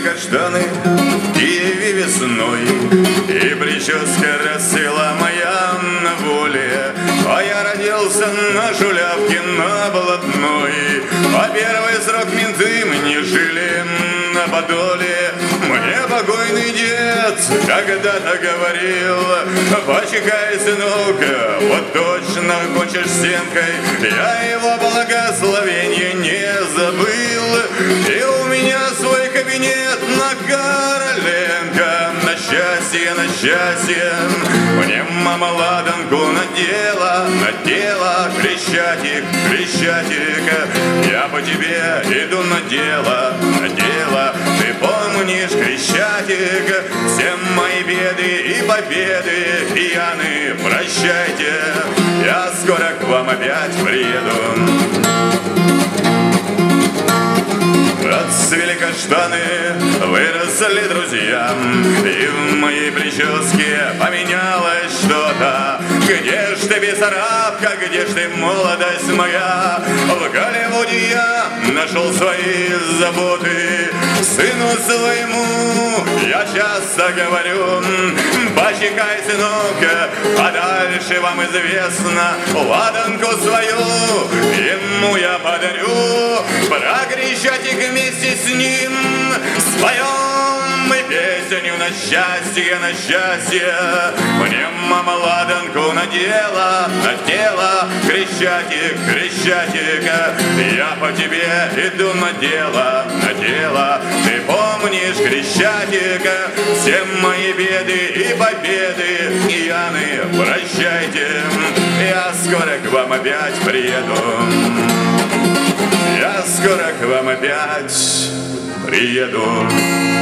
каштаны в Киеве весной, и прическа расцвела моя на воле, а я родился на Шулявке на Болотной. А первый срок менты мне жили на Подоле. Мне покойный дед когда-то говорил: почекай, сынок, вот точно кончишь стенкой. Я его благословенье не забыл, и у меня свой кабинет на Короленко. На счастье, мне мама ладанку надела Крещатик, я по тебе иду на дело. Ты помнишь, Крещатик, все мои беды и победы, пьяны, прощайте, я скоро к вам опять приеду. Расцвели каштаны, выросли друзья, и в моей прическе поменялось что-то. Где ж ты, Бессарабка, где ж ты, молодость моя? В Голливуде я нашел свои заботы. Сыну своему я часто говорю: почекай, сынок, а дальше вам известно, ладанку свою ему я подарю. Про Крещатик вместе с ним споем мы песню на счастье. Мне мама ладанку надела, Крещатик, я по тебе иду на дело. Ты помнишь, Крещатик, все мои беды и победы, пьяны, прощайте, я скоро к вам опять приеду. Я скоро к вам опять приеду.